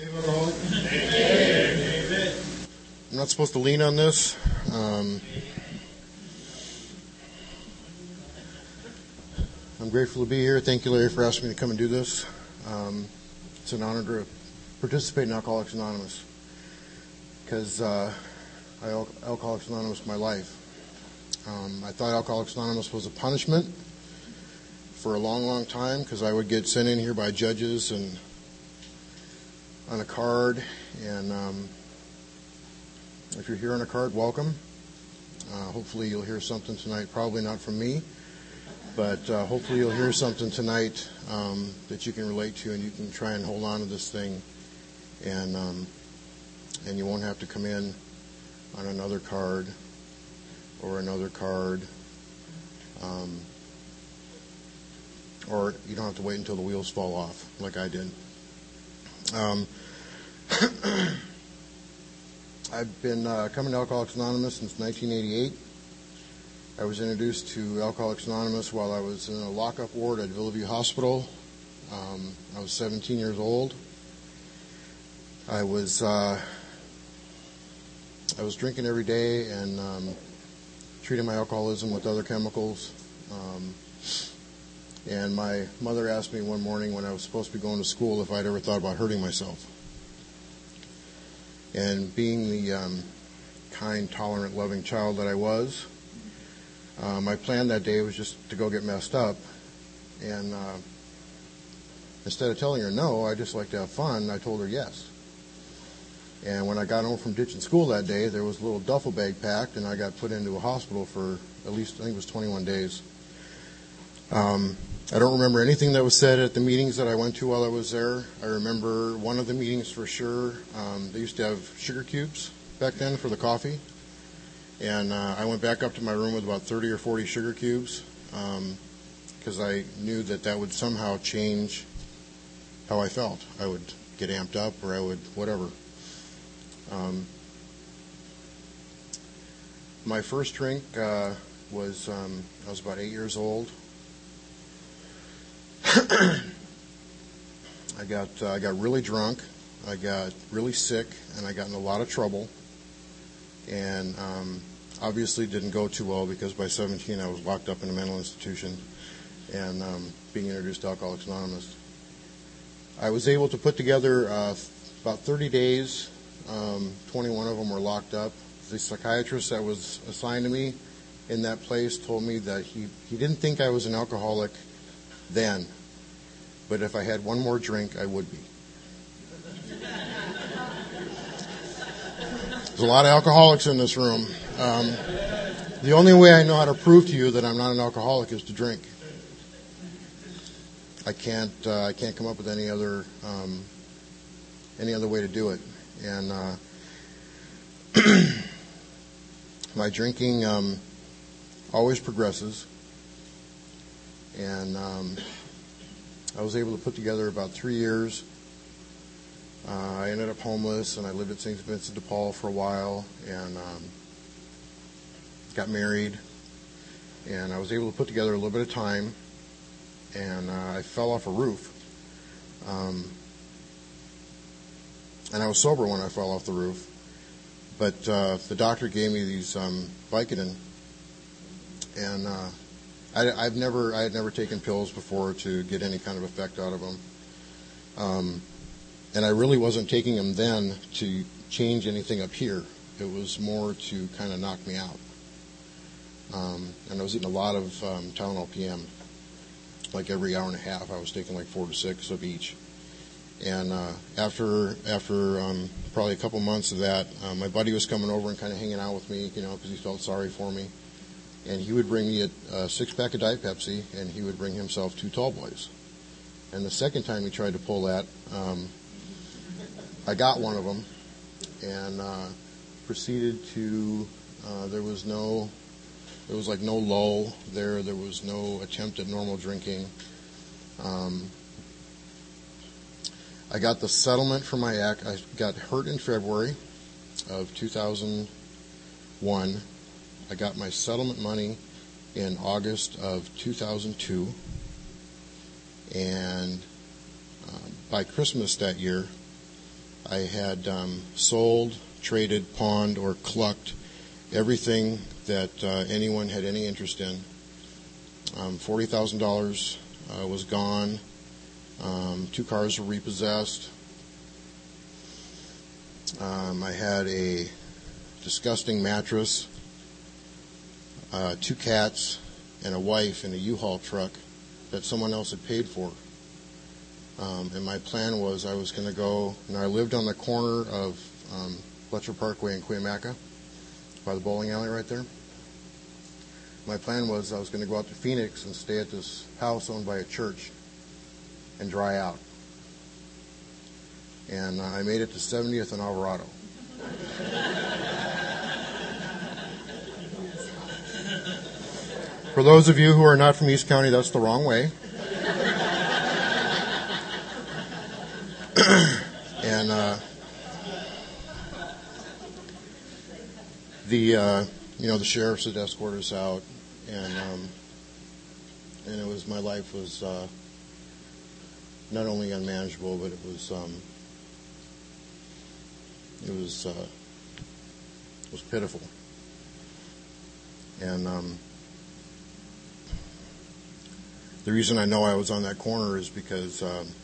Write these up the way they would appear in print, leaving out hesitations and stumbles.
I'm not supposed to lean on this. I'm grateful to be here. Thank you, Larry, for asking me to come and do this. It's an honor to participate in Alcoholics Anonymous because Alcoholics Anonymous is my life. I thought Alcoholics Anonymous was a punishment for a long, long time because I would get sent in here by judges and on a card. And if you're here on a card, welcome. Hopefully you'll hear something tonight. Probably not from me, but hopefully you'll hear something tonight that you can relate to, and you can try and hold on to this thing, and you won't have to come in on another card or another card, or you don't have to wait until the wheels fall off like I did. I've been coming to Alcoholics Anonymous since 1988. I was introduced to Alcoholics Anonymous while I was in a lockup ward at Villaview Hospital. I was 17 years old. I was drinking every day and treating my alcoholism with other chemicals. And my mother asked me one morning when I was supposed to be going to school if I'd ever thought about hurting myself. And being the kind, tolerant, loving child that I was, my plan that day was just to go get messed up. And instead of telling her no, I just like to have fun, I told her yes. And when I got home from ditching school that day, there was a little duffel bag packed, and I got put into a hospital for at least, I think it was 21 days. I don't remember anything that was said at the meetings that I went to while I was there. I remember one of the meetings for sure. They used to have sugar cubes back then for the coffee. And I went back up to my room with about 30 or 40 sugar cubes because I knew that would somehow change how I felt. I would get amped up, or I would whatever. My first drink was I was about 8 years old. I got really drunk. I got really sick, and I got in a lot of trouble. And obviously didn't go too well because by 17 I was locked up in a mental institution and being introduced to Alcoholics Anonymous. I was able to put together about 30 days. 21 of them were locked up. The psychiatrist that was assigned to me in that place told me that he didn't think I was an alcoholic then, but if I had one more drink, I would be. There's a lot of alcoholics in this room. The only way I know how to prove to you that I'm not an alcoholic is to drink. I can't come up with any other way to do it. And my drinking always progresses. And I was able to put together about 3 years. I ended up homeless, and I lived at St. Vincent de Paul for a while, and got married. And I was able to put together a little bit of time, and I fell off a roof. And I was sober when I fell off the roof. But the doctor gave me these Vicodin, and I had never taken pills before to get any kind of effect out of them. And I really wasn't taking them then to change anything up here. It was more to kind of knock me out. And I was eating a lot of Tylenol PM. Like every hour and a half, I was taking like 4 to 6 of each. And after probably a couple months of that, my buddy was coming over and kind of hanging out with me, because he felt sorry for me. And he would bring me a 6-pack of Diet Pepsi, and he would bring himself 2 tall boys. And the second time he tried to pull that, I got one of them and proceeded to. There was no lull there. There was no attempt at normal drinking. I got the settlement for my act. I got hurt in February of 2001. I got my settlement money in August of 2002. And by Christmas that year, I had sold, traded, pawned, or clucked everything that anyone had any interest in. $40,000 was gone. 2 cars were repossessed. I had a disgusting mattress, 2 cats, and a wife in a U-Haul truck that someone else had paid for. And my plan was I was going to go, and I lived on the corner of Fletcher Parkway and Cuyamaca, by the bowling alley right there. My plan was I was going to go out to Phoenix and stay at this house owned by a church and dry out. And I made it to 70th and Alvarado. For those of you who are not from East County, that's the wrong way. And the sheriffs had escorted us out, and it was, my life was not only unmanageable, but it was pitiful. And the reason I know I was on that corner is because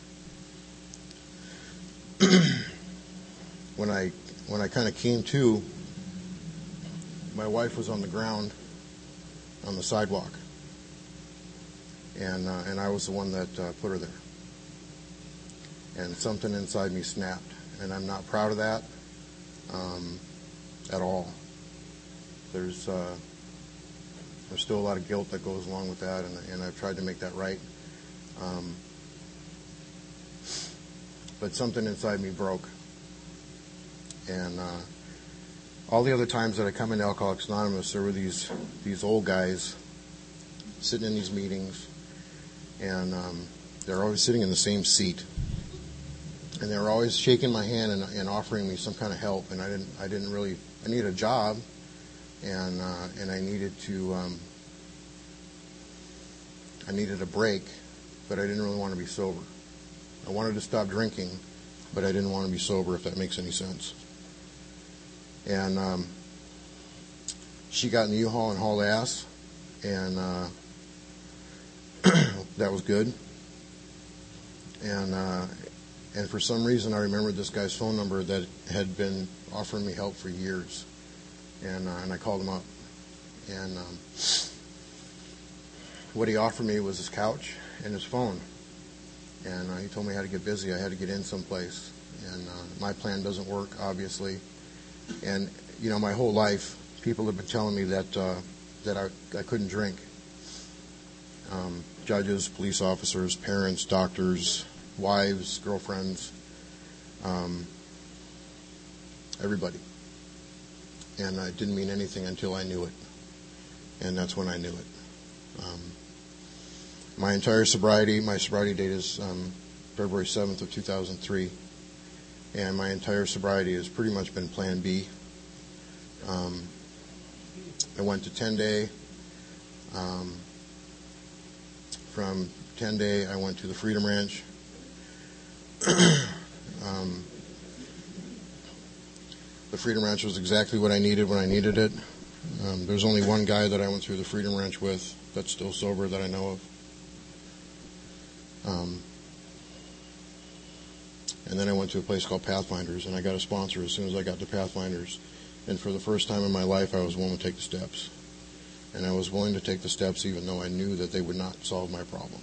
when I kind of came to, my wife was on the ground on the sidewalk, and I was the one that put her there. And something inside me snapped, and I'm not proud of that at all. There's still a lot of guilt that goes along with that, and I've tried to make that right. But something inside me broke. And all the other times that I come into Alcoholics Anonymous, there were these old guys sitting in these meetings, and they're always sitting in the same seat. And they were always shaking my hand and offering me some kind of help. And I needed a job, and I needed a break, but I didn't really want to be sober. I wanted to stop drinking, but I didn't want to be sober, if that makes any sense. And she got in the U-Haul and hauled ass, and that was good. And for some reason, I remembered this guy's phone number that had been offering me help for years, and I called him up, and what he offered me was his couch and his phone, and he told me how to get busy. I had to get in someplace, and my plan doesn't work, obviously. And my whole life, people have been telling me that I couldn't drink. Judges, police officers, parents, doctors, wives, girlfriends, everybody. And it didn't mean anything until I knew it. And that's when I knew it. My sobriety date is February 7th of 2003. And my entire sobriety has pretty much been Plan B. I went to 10-day. From 10-day, I went to the Freedom Ranch. The Freedom Ranch was exactly what I needed when I needed it. There's only one guy that I went through the Freedom Ranch with that's still sober that I know of. And then I went to a place called Pathfinders, and I got a sponsor as soon as I got to Pathfinders. And for the first time in my life, I was willing to take the steps. And I was willing to take the steps even though I knew that they would not solve my problem.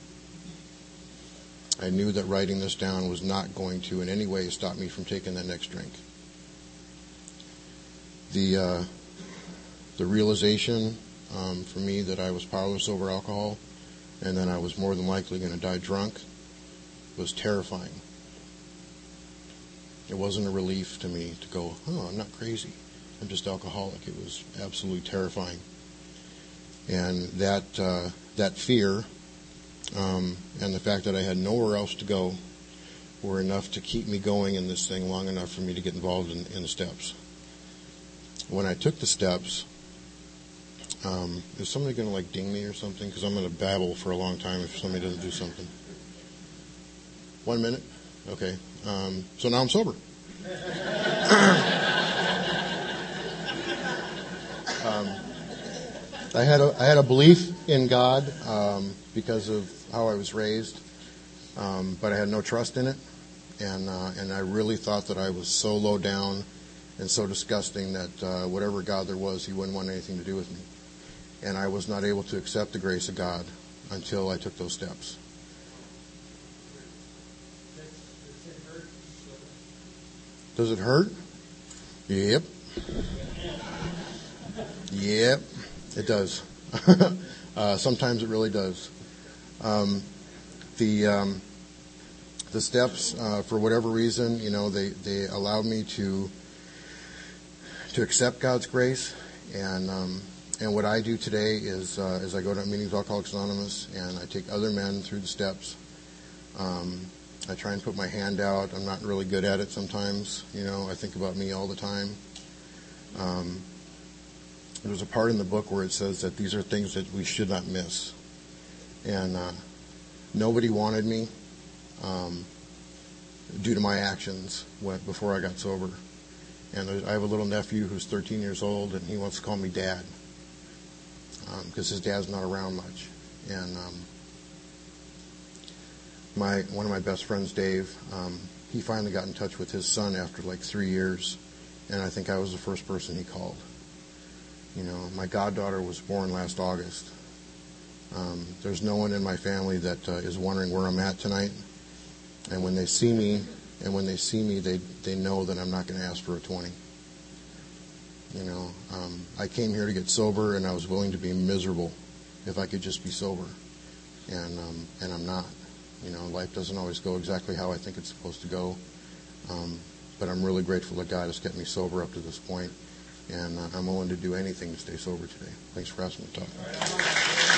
I knew that writing this down was not going to in any way stop me from taking that next drink. The realization for me that I was powerless over alcohol and that I was more than likely going to die drunk was terrifying. It wasn't a relief to me to go, I'm not crazy. I'm just alcoholic. It was absolutely terrifying. And that fear and the fact that I had nowhere else to go were enough to keep me going in this thing long enough for me to get involved in the steps. When I took the steps, is somebody going to ding me or something? Because I'm going to babble for a long time if somebody doesn't do something. 1 minute? Okay. So now I'm sober. I had a belief in God because of how I was raised, but I had no trust in it, and I really thought that I was so low down and so disgusting that whatever God there was, He wouldn't want anything to do with me, and I was not able to accept the grace of God until I took those steps. Does it hurt? Yep. Yep, it does. Sometimes it really does. The steps, for whatever reason, they allowed me to accept God's grace, and what I do today is I go to meetings of Alcoholics Anonymous, and I take other men through the steps. I try and put my hand out. I'm not really good at it sometimes. I think about me all the time. There's a part in the book where it says that these are things that we should not miss. And nobody wanted me due to my actions before I got sober. And I have a little nephew who's 13 years old, and he wants to call me Dad because his dad's not around much. And one of my best friends, Dave, he finally got in touch with his son after like 3 years, and I think I was the first person he called. My goddaughter was born last August. There's no one in my family that is wondering where I'm at tonight. And when they see me, they know that I'm not going to ask for a 20. I came here to get sober, and I was willing to be miserable if I could just be sober. And I'm not. Life doesn't always go exactly how I think it's supposed to go. But I'm really grateful that God has kept me sober up to this point. And I'm willing to do anything to stay sober today. Thanks for asking me to talk.